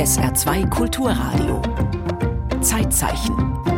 SR2 Kulturradio. Zeitzeichen.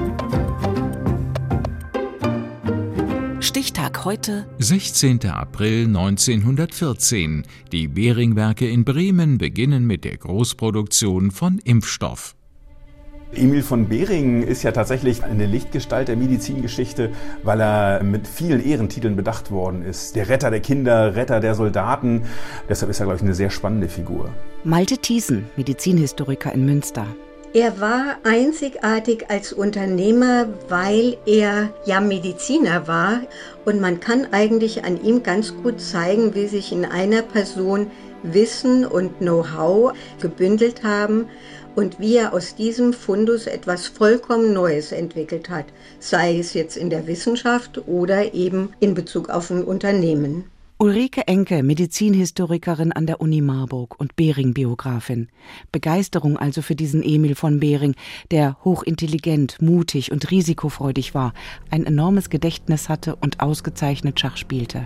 Stichtag heute, 16. April 1914. Die Behring-Werke in Bremen beginnen mit der Großproduktion von Impfstoff. Emil von Behring ist ja tatsächlich eine Lichtgestalt der Medizingeschichte, weil er mit vielen Ehrentiteln bedacht worden ist. Der Retter der Kinder, Retter der Soldaten. Deshalb ist er, glaube ich, eine sehr spannende Figur. Malte Thiessen, Medizinhistoriker in Münster. Er war einzigartig als Unternehmer, weil er ja Mediziner war. Und man kann eigentlich an ihm ganz gut zeigen, wie sich in einer Person Wissen und Know-how gebündelt haben und wie er aus diesem Fundus etwas vollkommen Neues entwickelt hat, sei es jetzt in der Wissenschaft oder eben in Bezug auf ein Unternehmen. Ulrike Enke, Medizinhistorikerin an der Uni Marburg und Behring-Biografin. Begeisterung also für diesen Emil von Behring, der hochintelligent, mutig und risikofreudig war, ein enormes Gedächtnis hatte und ausgezeichnet Schach spielte.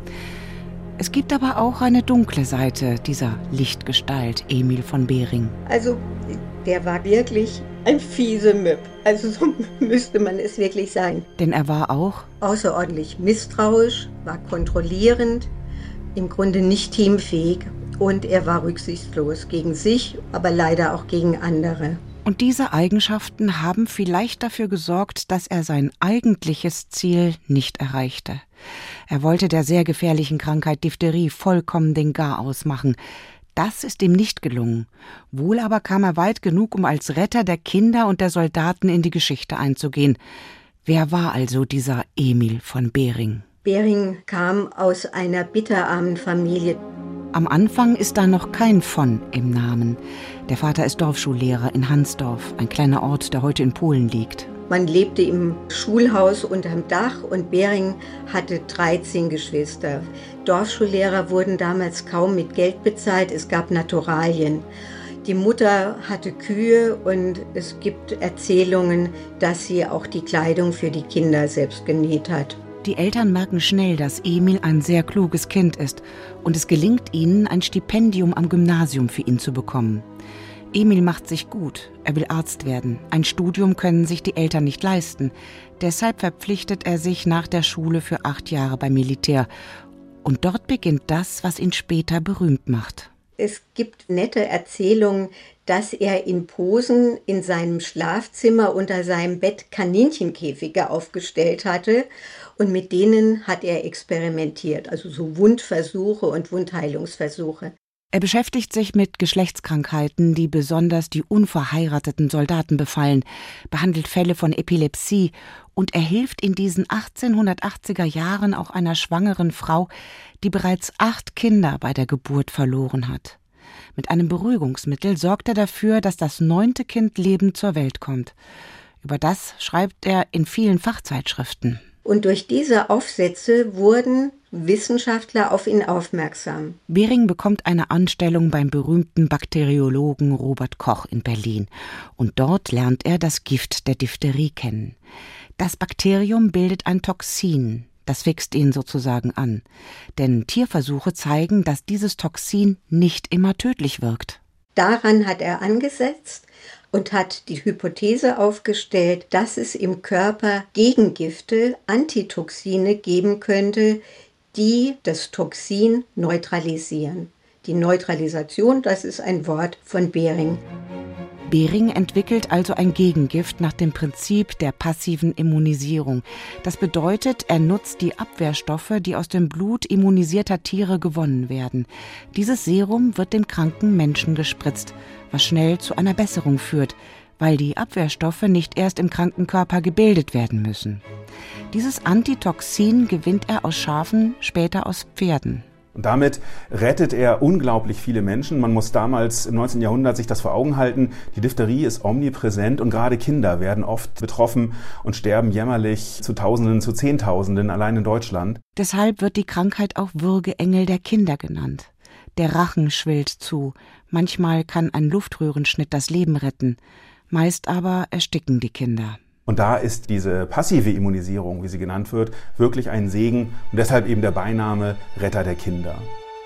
Es gibt aber auch eine dunkle Seite dieser Lichtgestalt, Emil von Behring. Also, der war wirklich ein fiese Möb. Also so müsste man es wirklich sein. Denn er war auch außerordentlich misstrauisch, war kontrollierend, im Grunde nicht teamfähig und er war rücksichtslos gegen sich, aber leider auch gegen andere. Und diese Eigenschaften haben vielleicht dafür gesorgt, dass er sein eigentliches Ziel nicht erreichte. Er wollte der sehr gefährlichen Krankheit Diphtherie vollkommen den Garaus machen. Das ist ihm nicht gelungen. Wohl aber kam er weit genug, um als Retter der Kinder und der Soldaten in die Geschichte einzugehen. Wer war also dieser Emil von Behring? Behring kam aus einer bitterarmen Familie. Am Anfang ist da noch kein von im Namen. Der Vater ist Dorfschullehrer in Hansdorf, ein kleiner Ort, der heute in Polen liegt. Man lebte im Schulhaus unterm Dach und Behring hatte 13 Geschwister. Dorfschullehrer wurden damals kaum mit Geld bezahlt, es gab Naturalien. Die Mutter hatte Kühe und es gibt Erzählungen, dass sie auch die Kleidung für die Kinder selbst genäht hat. Die Eltern merken schnell, dass Emil ein sehr kluges Kind ist und es gelingt ihnen, ein Stipendium am Gymnasium für ihn zu bekommen. Emil macht sich gut, er will Arzt werden. Ein Studium können sich die Eltern nicht leisten. Deshalb verpflichtet er sich nach der Schule für 8 Jahre beim Militär. Und dort beginnt das, was ihn später berühmt macht. Es gibt nette Erzählungen, dass er in Posen in seinem Schlafzimmer unter seinem Bett Kaninchenkäfige aufgestellt hatte und mit denen hat er experimentiert, also so Wundversuche und Wundheilungsversuche. Er beschäftigt sich mit Geschlechtskrankheiten, die besonders die unverheirateten Soldaten befallen, behandelt Fälle von Epilepsie und er hilft in diesen 1880er Jahren auch einer schwangeren Frau, die bereits 8 Kinder bei der Geburt verloren hat. Mit einem Beruhigungsmittel sorgt er dafür, dass das 9. Kind lebend zur Welt kommt. Über das schreibt er in vielen Fachzeitschriften. Und durch diese Aufsätze wurden Wissenschaftler auf ihn aufmerksam. Behring bekommt eine Anstellung beim berühmten Bakteriologen Robert Koch in Berlin. Und dort lernt er das Gift der Diphtherie kennen. Das Bakterium bildet ein Toxin. Das wächst ihn sozusagen an. Denn Tierversuche zeigen, dass dieses Toxin nicht immer tödlich wirkt. Daran hat er angesetzt und hat die Hypothese aufgestellt, dass es im Körper Gegengifte, Antitoxine geben könnte, die das Toxin neutralisieren. Die Neutralisation, das ist ein Wort von Behring. Behring entwickelt also ein Gegengift nach dem Prinzip der passiven Immunisierung. Das bedeutet, er nutzt die Abwehrstoffe, die aus dem Blut immunisierter Tiere gewonnen werden. Dieses Serum wird dem kranken Menschen gespritzt, was schnell zu einer Besserung führt, weil die Abwehrstoffe nicht erst im kranken Körper gebildet werden müssen. Dieses Antitoxin gewinnt er aus Schafen, später aus Pferden. Und damit rettet er unglaublich viele Menschen. Man muss damals im 19. Jahrhundert sich das vor Augen halten. Die Diphtherie ist omnipräsent und gerade Kinder werden oft betroffen und sterben jämmerlich zu Tausenden, zu Zehntausenden allein in Deutschland. Deshalb wird die Krankheit auch Würgeengel der Kinder genannt. Der Rachen schwillt zu. Manchmal kann ein Luftröhrenschnitt das Leben retten. Meist aber ersticken die Kinder. Und da ist diese passive Immunisierung, wie sie genannt wird, wirklich ein Segen und deshalb eben der Beiname Retter der Kinder.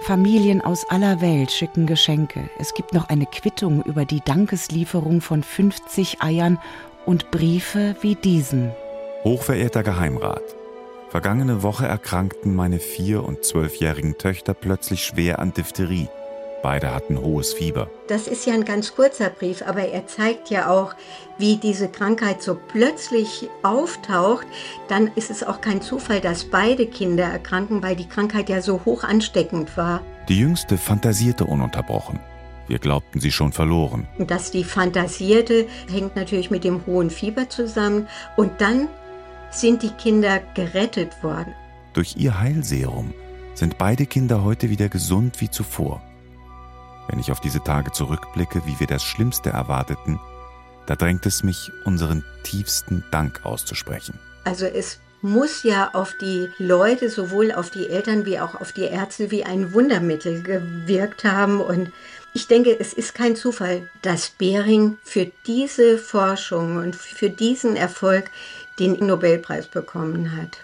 Familien aus aller Welt schicken Geschenke. Es gibt noch eine Quittung über die Dankeslieferung von 50 Eiern und Briefe wie diesen. Hochverehrter Geheimrat, vergangene Woche erkrankten meine 4- und 12-jährigen Töchter plötzlich schwer an Diphtherie. Beide hatten hohes Fieber. Das ist ja ein ganz kurzer Brief, aber er zeigt ja auch, wie diese Krankheit so plötzlich auftaucht. Dann ist es auch kein Zufall, dass beide Kinder erkranken, weil die Krankheit ja so hoch ansteckend war. Die Jüngste fantasierte ununterbrochen. Wir glaubten sie schon verloren. Dass die fantasierte, hängt natürlich mit dem hohen Fieber zusammen. Und dann sind die Kinder gerettet worden. Durch ihr Heilserum sind beide Kinder heute wieder gesund wie zuvor. Wenn ich auf diese Tage zurückblicke, wie wir das Schlimmste erwarteten, da drängt es mich, unseren tiefsten Dank auszusprechen. Also es muss ja auf die Leute, sowohl auf die Eltern wie auch auf die Ärzte, wie ein Wundermittel gewirkt haben. Und ich denke, es ist kein Zufall, dass Behring für diese Forschung und für diesen Erfolg den Nobelpreis bekommen hat.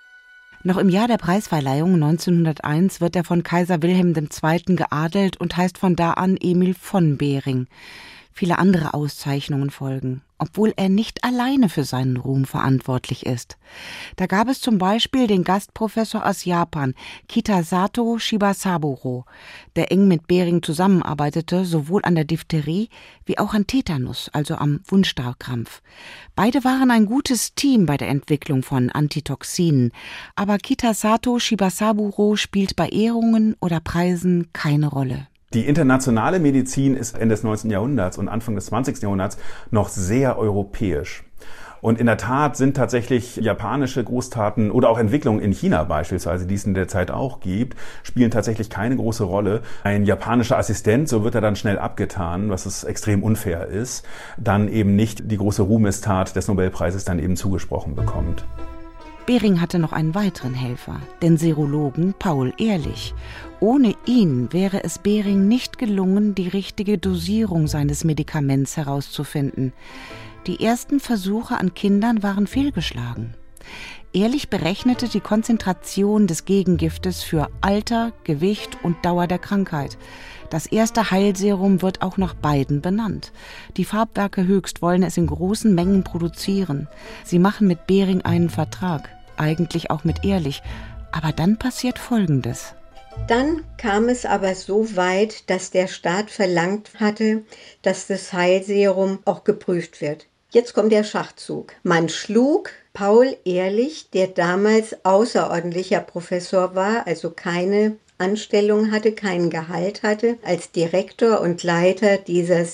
Noch im Jahr der Preisverleihung 1901 wird er von Kaiser Wilhelm II. Geadelt und heißt von da an Emil von Behring. Viele andere Auszeichnungen folgen, obwohl er nicht alleine für seinen Ruhm verantwortlich ist. Da gab es zum Beispiel den Gastprofessor aus Japan, Kitasato Shibasaburo, der eng mit Behring zusammenarbeitete, sowohl an der Diphtherie wie auch an Tetanus, also am Wundstarkrampf. Beide waren ein gutes Team bei der Entwicklung von Antitoxinen, aber Kitasato Shibasaburo spielt bei Ehrungen oder Preisen keine Rolle. Die internationale Medizin ist Ende des 19. Jahrhunderts und Anfang des 20. Jahrhunderts noch sehr europäisch. Und in der Tat sind tatsächlich japanische Großtaten oder auch Entwicklungen in China beispielsweise, die es in der Zeit auch gibt, spielen tatsächlich keine große Rolle. Ein japanischer Assistent, so wird er dann schnell abgetan, was es extrem unfair ist, dann eben nicht die große Ruhmestat des Nobelpreises dann eben zugesprochen bekommt. Behring hatte noch einen weiteren Helfer, den Serologen Paul Ehrlich. Ohne ihn wäre es Behring nicht gelungen, die richtige Dosierung seines Medikaments herauszufinden. Die ersten Versuche an Kindern waren fehlgeschlagen. Ehrlich berechnete die Konzentration des Gegengiftes für Alter, Gewicht und Dauer der Krankheit. Das erste Heilserum wird auch nach beiden benannt. Die Farbwerke Höchst wollen es in großen Mengen produzieren. Sie machen mit Behring einen Vertrag, eigentlich auch mit Ehrlich. Aber dann passiert Folgendes. Dann kam es aber so weit, dass der Staat verlangt hatte, dass das Heilserum auch geprüft wird. Jetzt kommt der Schachzug. Man schlug Paul Ehrlich, der damals außerordentlicher Professor war, also keine Anstellung hatte, kein Gehalt hatte, als Direktor und Leiter dieser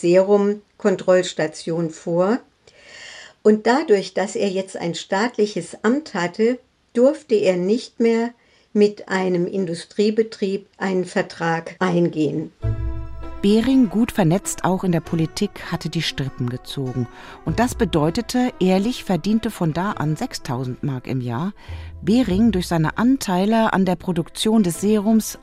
Serum-Kontrollstation vor. Und dadurch, dass er jetzt ein staatliches Amt hatte, durfte er nicht mehr mit einem Industriebetrieb einen Vertrag eingehen. Behring, gut vernetzt auch in der Politik, hatte die Strippen gezogen. Und das bedeutete, Ehrlich verdiente von da an 6.000 Mark im Jahr, Behring durch seine Anteile an der Produktion des Serums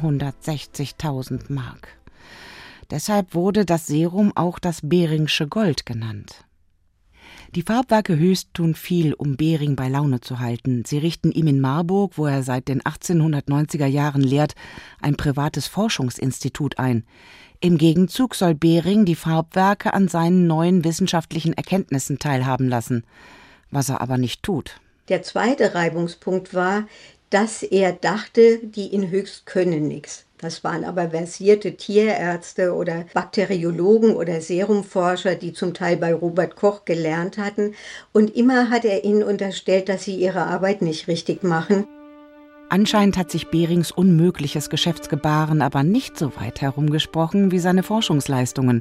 160.000 Mark. Deshalb wurde das Serum auch das Behringsche Gold genannt. Die Farbwerke Höchst tun viel, um Behring bei Laune zu halten. Sie richten ihm in Marburg, wo er seit den 1890er Jahren lehrt, ein privates Forschungsinstitut ein. Im Gegenzug soll Behring die Farbwerke an seinen neuen wissenschaftlichen Erkenntnissen teilhaben lassen, was er aber nicht tut. Der zweite Reibungspunkt war, dass er dachte, die in Höchst können nichts. Das waren aber versierte Tierärzte oder Bakteriologen oder Serumforscher, die zum Teil bei Robert Koch gelernt hatten. Und immer hat er ihnen unterstellt, dass sie ihre Arbeit nicht richtig machen. Anscheinend hat sich Behrings unmögliches Geschäftsgebaren aber nicht so weit herumgesprochen wie seine Forschungsleistungen.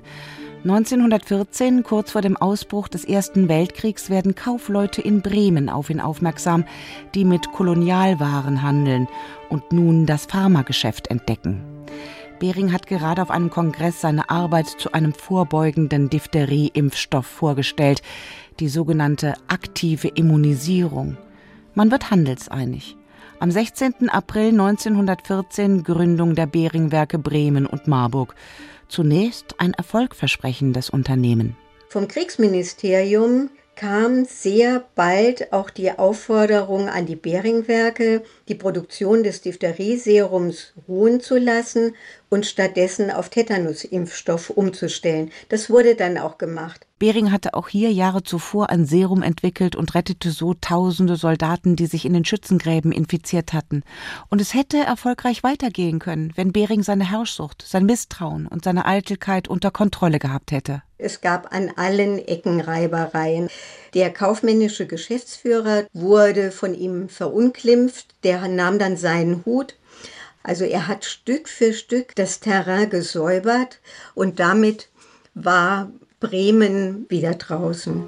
1914, kurz vor dem Ausbruch des Ersten Weltkriegs, werden Kaufleute in Bremen auf ihn aufmerksam, die mit Kolonialwaren handeln und nun das Pharmageschäft entdecken. Behring hat gerade auf einem Kongress seine Arbeit zu einem vorbeugenden Diphtherie-Impfstoff vorgestellt, die sogenannte aktive Immunisierung. Man wird handelseinig. Am 16. April 1914 Gründung der Behring-Werke Bremen und Marburg. Zunächst ein erfolgversprechendes Unternehmen. Vom Kriegsministerium kam sehr bald auch die Aufforderung an die Behring-Werke, die Produktion des Diphtherie-Serums ruhen zu lassen und stattdessen auf Tetanus-Impfstoff umzustellen. Das wurde dann auch gemacht. Behring hatte auch hier Jahre zuvor ein Serum entwickelt und rettete so tausende Soldaten, die sich in den Schützengräben infiziert hatten. Und es hätte erfolgreich weitergehen können, wenn Behring seine Herrschsucht, sein Misstrauen und seine Eitelkeit unter Kontrolle gehabt hätte. Es gab an allen Ecken Reibereien. Der kaufmännische Geschäftsführer wurde von ihm verunglimpft, der nahm dann seinen Hut. Also er hat Stück für Stück das Terrain gesäubert und damit war Bremen wieder draußen.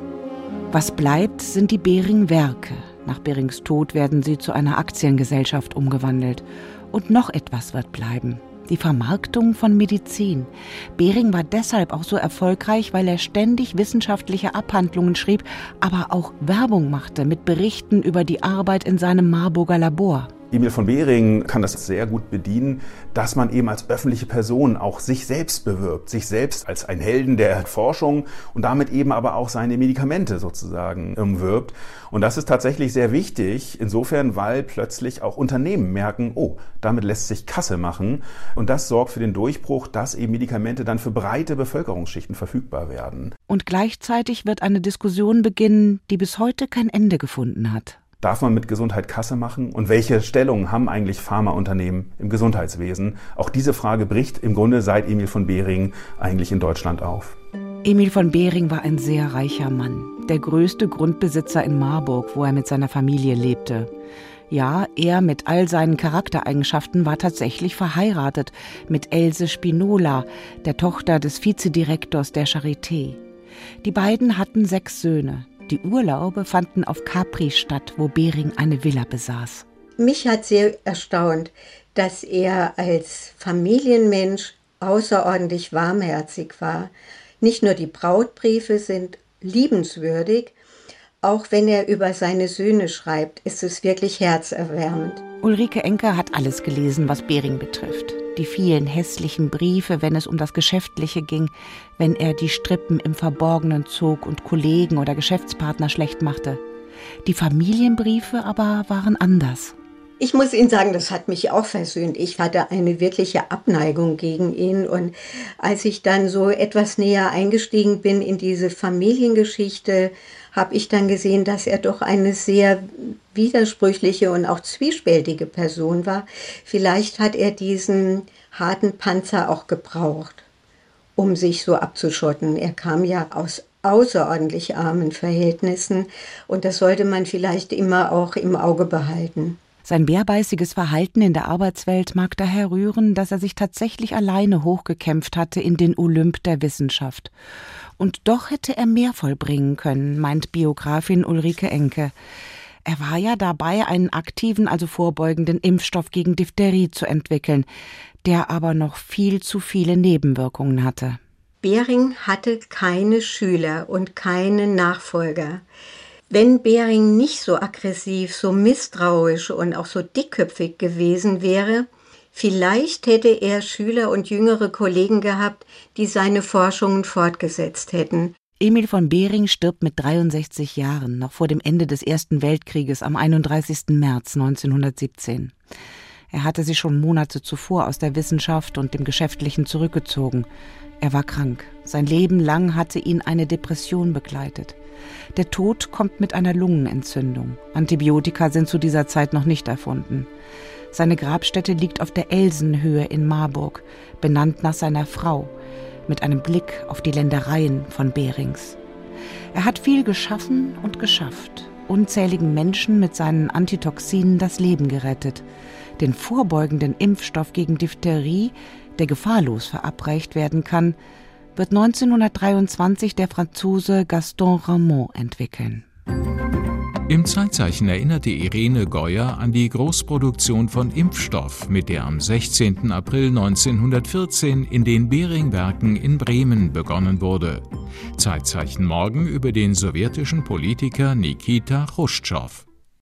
Was bleibt, sind die Behring-Werke. Nach Behrings Tod werden sie zu einer Aktiengesellschaft umgewandelt. Und noch etwas wird bleiben: die Vermarktung von Medizin. Behring war deshalb auch so erfolgreich, weil er ständig wissenschaftliche Abhandlungen schrieb, aber auch Werbung machte mit Berichten über die Arbeit in seinem Marburger Labor. Emil von Behring kann das sehr gut bedienen, dass man eben als öffentliche Person auch sich selbst bewirbt, sich selbst als ein Helden der Forschung und damit eben aber auch seine Medikamente sozusagen wirbt. Und das ist tatsächlich sehr wichtig, insofern, weil plötzlich auch Unternehmen merken, oh, damit lässt sich Kasse machen. Und das sorgt für den Durchbruch, dass eben Medikamente dann für breite Bevölkerungsschichten verfügbar werden. Und gleichzeitig wird eine Diskussion beginnen, die bis heute kein Ende gefunden hat. Darf man mit Gesundheit Kasse machen? Und welche Stellung haben eigentlich Pharmaunternehmen im Gesundheitswesen? Auch diese Frage bricht im Grunde seit Emil von Behring eigentlich in Deutschland auf. Emil von Behring war ein sehr reicher Mann, der größte Grundbesitzer in Marburg, wo er mit seiner Familie lebte. Ja, er mit all seinen Charaktereigenschaften war tatsächlich verheiratet mit Else Spinola, der Tochter des Vizedirektors der Charité. Die beiden hatten 6 Söhne. Die Urlaube fanden auf Capri statt, wo Behring eine Villa besaß. Mich hat sehr erstaunt, dass er als Familienmensch außerordentlich warmherzig war. Nicht nur die Brautbriefe sind liebenswürdig, auch wenn er über seine Söhne schreibt, ist es wirklich herzerwärmend. Ulrike Enke hat alles gelesen, was Behring betrifft. Die vielen hässlichen Briefe, wenn es um das Geschäftliche ging, wenn er die Strippen im Verborgenen zog und Kollegen oder Geschäftspartner schlecht machte. Die Familienbriefe aber waren anders. Ich muss Ihnen sagen, das hat mich auch versöhnt. Ich hatte eine wirkliche Abneigung gegen ihn. Und als ich dann so etwas näher eingestiegen bin in diese Familiengeschichte, habe ich dann gesehen, dass er doch eine sehr widersprüchliche und auch zwiespältige Person war. Vielleicht hat er diesen harten Panzer auch gebraucht, um sich so abzuschotten. Er kam ja aus außerordentlich armen Verhältnissen und das sollte man vielleicht immer auch im Auge behalten. Sein bärbeißiges Verhalten in der Arbeitswelt mag daher rühren, dass er sich tatsächlich alleine hochgekämpft hatte in den Olymp der Wissenschaft. Und doch hätte er mehr vollbringen können, meint Biografin Ulrike Enke. Er war ja dabei, einen aktiven, also vorbeugenden Impfstoff gegen Diphtherie zu entwickeln, der aber noch viel zu viele Nebenwirkungen hatte. Behring hatte keine Schüler und keine Nachfolger. Wenn Behring nicht so aggressiv, so misstrauisch und auch so dickköpfig gewesen wäre, vielleicht hätte er Schüler und jüngere Kollegen gehabt, die seine Forschungen fortgesetzt hätten. Emil von Behring stirbt mit 63 Jahren, noch vor dem Ende des Ersten Weltkrieges am 31. März 1917. Er hatte sich schon Monate zuvor aus der Wissenschaft und dem Geschäftlichen zurückgezogen. Er war krank. Sein Leben lang hatte ihn eine Depression begleitet. Der Tod kommt mit einer Lungenentzündung. Antibiotika sind zu dieser Zeit noch nicht erfunden. Seine Grabstätte liegt auf der Elsenhöhe in Marburg, benannt nach seiner Frau, mit einem Blick auf die Ländereien von Behrings. Er hat viel geschaffen und geschafft, unzähligen Menschen mit seinen Antitoxinen das Leben gerettet, den vorbeugenden Impfstoff gegen Diphtherie, der gefahrlos verabreicht werden kann, wird 1923 der Franzose Gaston Ramond entwickeln. Im Zeitzeichen erinnerte Irene Geuer an die Großproduktion von Impfstoff, mit der am 16. April 1914 in den Behring-Werken in Bremen begonnen wurde. Zeitzeichen morgen über den sowjetischen Politiker Nikita Chruschtschow.